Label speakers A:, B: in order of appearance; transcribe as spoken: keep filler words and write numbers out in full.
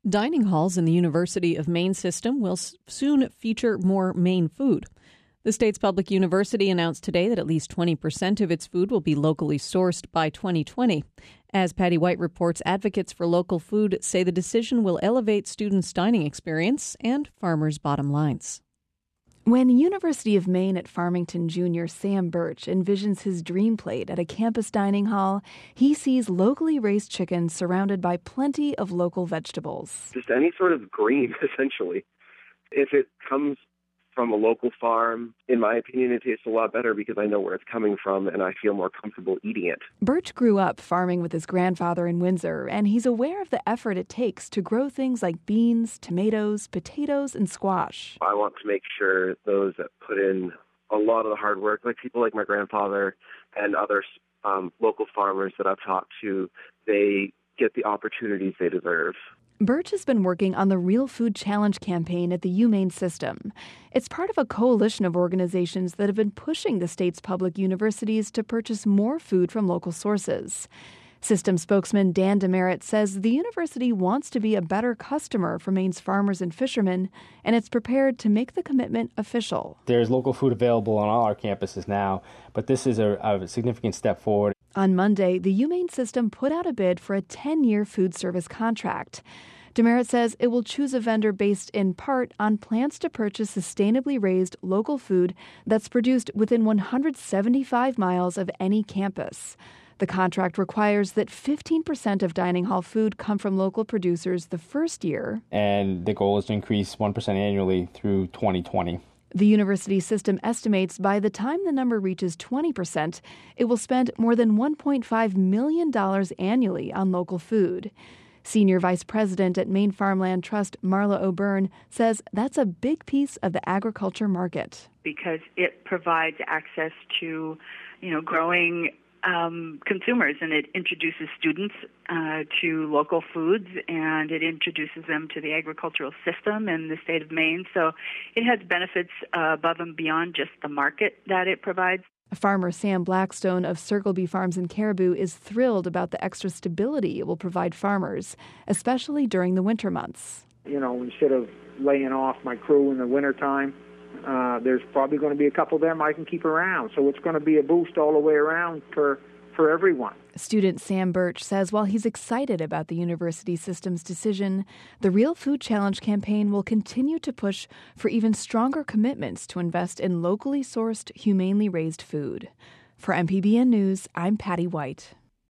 A: Dining halls in the University of Maine system will soon feature more Maine food. The state's public university announced today that at least twenty percent of its food will be locally sourced by twenty twenty. As Patty White reports, advocates for local food say the decision will elevate students' dining experience and farmers' bottom lines.
B: When University of Maine at Farmington junior Sam Birch envisions his dream plate at a campus dining hall, he sees locally raised chicken surrounded by plenty of local vegetables.
C: Just any sort of green, essentially. If it comes from a local farm, in my opinion, it tastes a lot better because I know where it's coming from and I feel more comfortable eating it.
B: Birch grew up farming with his grandfather in Windsor, and he's aware of the effort it takes to grow things like beans, tomatoes, potatoes, and squash.
C: I want to make sure those that put in a lot of the hard work, like people like my grandfather and other um, local farmers that I've talked to, they get the opportunities they deserve.
B: Birch has been working on the Real Food Challenge campaign at the UMaine system. It's part of a coalition of organizations that have been pushing the state's public universities to purchase more food from local sources. System spokesman Dan Demerit says the university wants to be a better customer for Maine's farmers and fishermen, and it's prepared to make the commitment official.
D: There's local food available on all our campuses now, but this is a, a significant step forward.
B: On Monday, the UMaine system put out a bid for a ten-year food service contract. Demerit says it will choose a vendor based in part on plans to purchase sustainably raised local food that's produced within one hundred seventy-five miles of any campus. The contract requires that fifteen percent of dining hall food come from local producers the first year.
D: And the goal is to increase one percent annually through twenty twenty.
B: The university system estimates by the time the number reaches twenty percent, it will spend more than one point five million dollars annually on local food. Senior Vice President at Maine Farmland Trust, Marla O'Byrne, says that's a big piece of the agriculture market.
E: Because it provides access to, you know, growing um, consumers, and it introduces students uh, to local foods, and it introduces them to the agricultural system in the state of Maine. So it has benefits uh, above and beyond just the market that it provides.
B: Farmer Sam Blackstone of Circleby Farms in Caribou is thrilled about the extra stability it will provide farmers, especially during the winter months.
F: You know, instead of laying off my crew in the wintertime, uh, there's probably going to be a couple of them I can keep around. So it's going to be a boost all the way around for, for everyone.
B: Student Sam Birch says while he's excited about the university system's decision, the Real Food Challenge campaign will continue to push for even stronger commitments to invest in locally sourced, humanely raised food. For M P B N News, I'm Patty White.